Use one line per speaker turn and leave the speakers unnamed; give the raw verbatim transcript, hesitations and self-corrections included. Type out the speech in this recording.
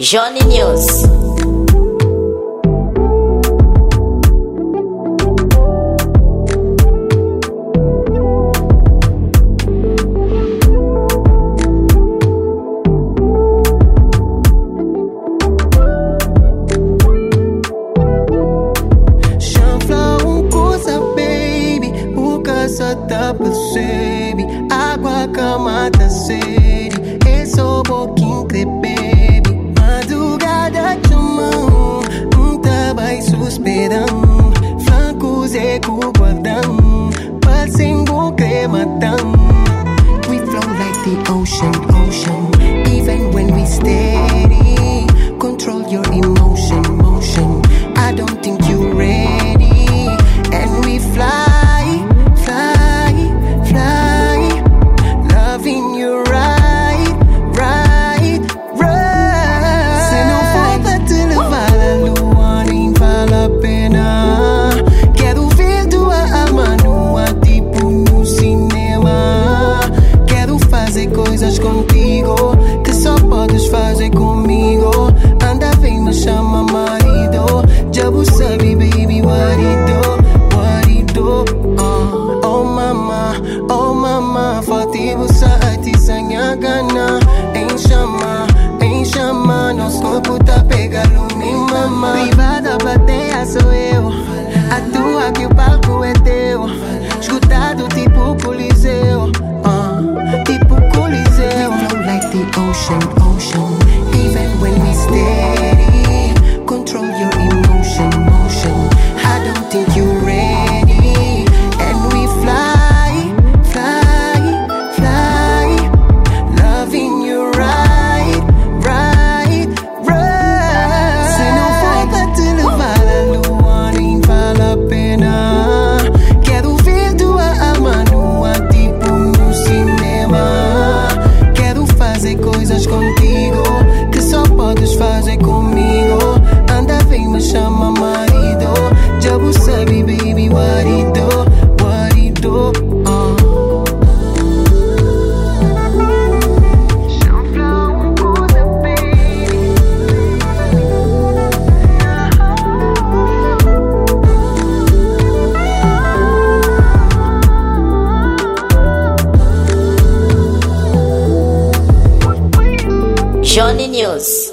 Johnny News.
Só percebe, água que mata sede. É só pouquinho que bebe. Madrugada chamam, um trabalho suspirando. Flancos é guardam, passem boca e matam. We flow like the ocean, ocean. Even when we steady, control your emotion, motion. I don't think you're ready, and we fly. Coisas contigo que só podes fazer comigo. Anda, vem, me chama marido. Já você sabe, baby, what it do, what it do. uh. Oh mama, oh mama, forte você atiçanha gana. Em chama, em chama, nosso corpo tá pegando me mama. Privada plateia sou eu, atua que o palco é teu. Escutado tipo coliseu, uh. tipo the ocean, ocean. Even when we steady, control your emotion, motion. I don't think you're ready, and we fly, fly, fly. Loving you right, right, right. Se não for pra te levar a lua, nem vale a pena. Quero ver tua alma nua, tipo no cinema. Fazer coisas contigo que só podes fazer comigo. Anda, vem, me chama marido. Já você sabe, baby, what it do, what it do. uh.
Johnny News.